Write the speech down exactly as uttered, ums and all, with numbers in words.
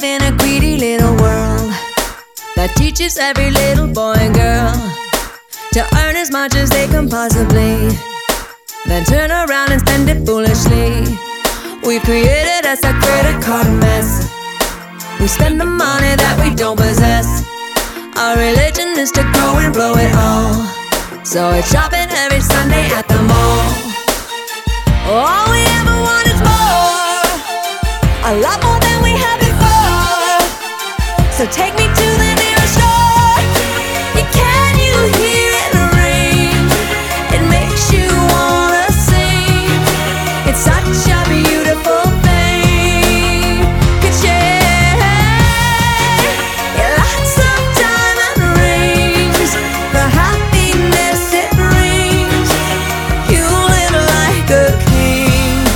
in a greedy little world that teaches every little boy and girl to earn as much as they can possibly, then turn around and spend it foolishly. We've created us a credit card mess. We spend the money that we don't possess. Our religion is to go and blow it all, so it's shopping every Sunday at the mall. All we ever want is more, a lot more than we had before. So take me